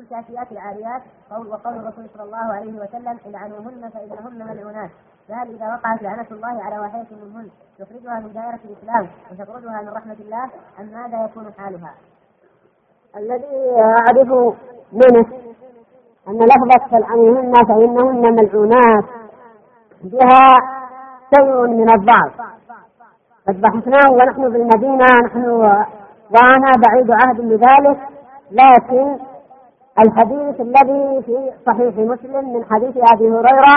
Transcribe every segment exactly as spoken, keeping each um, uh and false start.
الكاسيات العاريات، وقول الرسول صلى الله عليه وسلم العنوهن فإنهن ملعونات. فهل إذا وقعت لعنة الله على واحدة منهن تخرجها من دائرة الإسلام وتطردها من رحمة الله، أم ماذا يكون حالها؟ الذي أعرف منه أن لفظة فالعنوهن فإنهن ملعونات بها شيء من الضعف، قد بحثناه ونحن بالمدينة نحن وأنا بعيد عهد بذلك، لكن الحديث الذي في صحيح مسلم من حديث أبي هريرة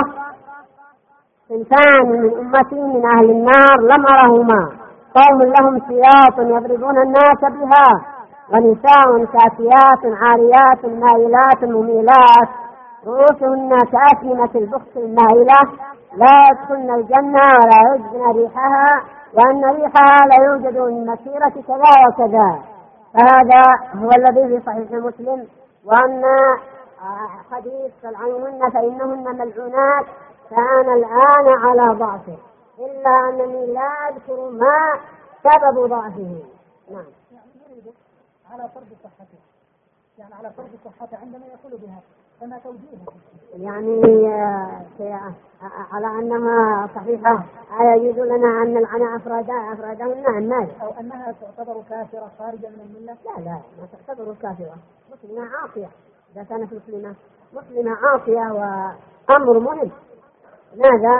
صنفان من أمتي من أهل النار لم أرهما، قوم لهم سياط يضربون الناس بها، ونساء كاسيات عاريات مائلات مميلات رؤوسهن كأسنمة البخت المائلة لا يدخلن الجنة ولا يجدن ريحها، وأن ريحها لا يوجد من مسيرة كذا وكذا. فهذا هو الذي في صحيح مسلم. وأن حديث فالعنوهن فإنهن ملعونات كان الآن على ضعفه، إلا أنني لا أذكر ما سبب ضعفه. نعم. على فرض صحته، يعني على فرض صحته عندما يقول بها فما توجيهه؟ يعني على أنها صحيحة يجوز لنا أن نلعن أفرادها أفرادهن الناس، أو أنها تعتبر كافرة خارجة من الملة؟ لا لا ما تعتبر كافرة، مسلمة عاصية. إذا كانت مسلمة مسلمة عاصية وأمر مهم. ماذا؟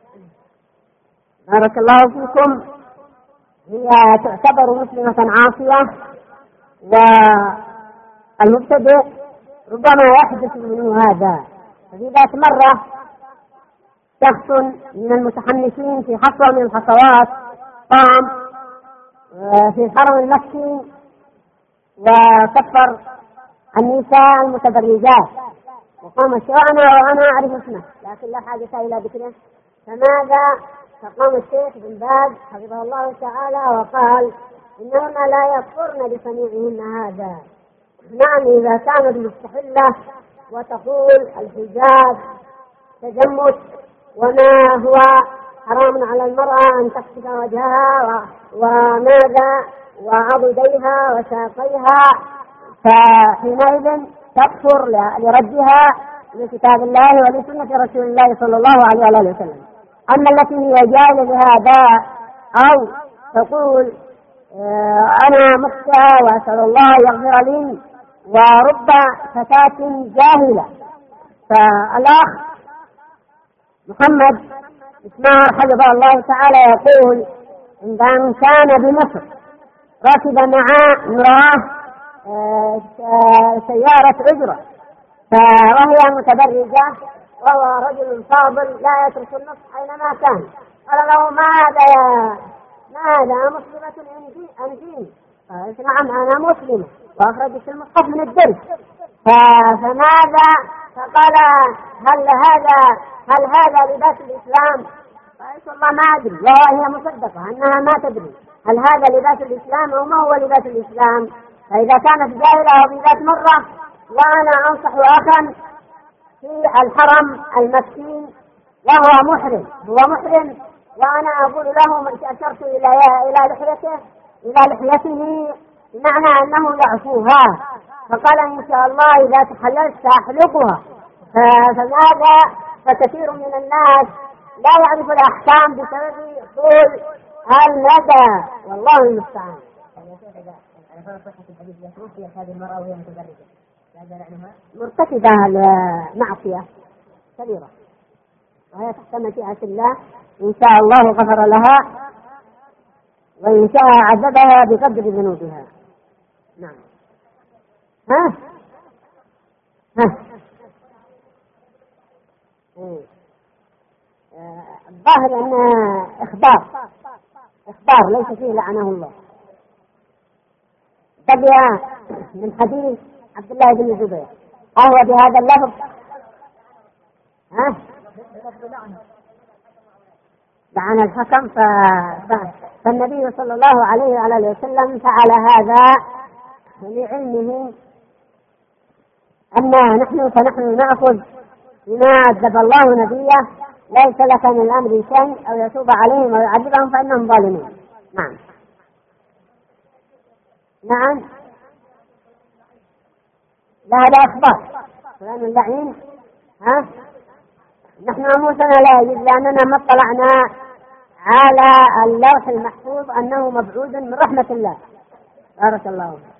بارك الله فيكم. هي تعتبر مسلمة عاصية، والمبتدئ ربما يحدث منه هذا. ففي ذات مرة شخص من المتحمسين في حصوة من الحصوات قام في الحرم المكي وكفر النساء المتبرجات، وقام الشيخ وأنا أعرف اسمه لكن لا حاجة إلى ذكره. فماذا؟ فقام الشيخ بن باز حفظه الله تعالى وقال إنهن لا يكفرن بصنيعهن هذا. نعم إذا كانت مستحلة وتقول الحجاب تجمد وما هو حرام على المرأة أن تكشف وجهها وماذا وعضديها وساقيها، فحينئذ تكفر لردها لكتاب الله ولسنة رسول الله صلى الله عليه وآله وسلم. أما التي هي جاهلة بهذا أو تقول أنا مخطئة وأسأل الله يغفر لي، ورب فتاة جاهلة. فالأخ محمد اسماعيل حفظه الله تعالى يقول عندما كان بمصر ركب مع امرأة سيارة أجرة وهي متبرجة وهو رجل فاضل لا يترك النصح أينما كان. قال له ماذا يا ماذا مسلمة أنجيني؟ قال نعم أنا مسلمة وأخرجت المصحف من الدرس. فماذا؟ فقال هل هذا هل هذا لباس الإسلام؟ قال والله ما أدري، وهي مصدقة أنها ما تدري هل هذا لباس الإسلام أو ما هو لباس الإسلام. فإذا كانت جاهلة وفي ذات مرة، وأنا أنصح أخا في الحرم المكي وهو محرم هو محرم وأنا أقول له أشرت إلى إلى لحيته إلى لحيته بمعنى أنه يعفوها، فقال إن شاء الله إذا تحللت سأحلقها. فماذا؟ فكثير من الناس لا يعرف الأحكام بسبب طول المدى، والله المستعان. على فرض صحة الحديث يكون هذه المرأة وهي متبرجة لا لعنها مرتكبة معصية كبيرة وهي تحت مشيئة الله، إن شاء الله غفر لها وإن شاء عذبها بقدر ذنوبها. نعم. ها ها الظاهر أن إخبار إخبار ليس فيه لعنه الله. بقي من حديث عبد الله بن الزبير أهو بهذا اللفظ ها لعن الحكم. ف... فالنبي صلى الله عليه وعلى وسلم فعل هذا لعلمه أن نحن فنحن نأخذ بما عذب الله نبيه، ليس لك من الأمر شيء أو يتوب عليهم أو يعذبهم فإنهم ظالمون. نعم نعم لا هذا إخبار فلان اللعين. ها نحن ناموسنا لا يجب لأننا ما اطلعنا على اللوح المحفوظ أنه مبعود من رحمة الله. بارك الله فيك.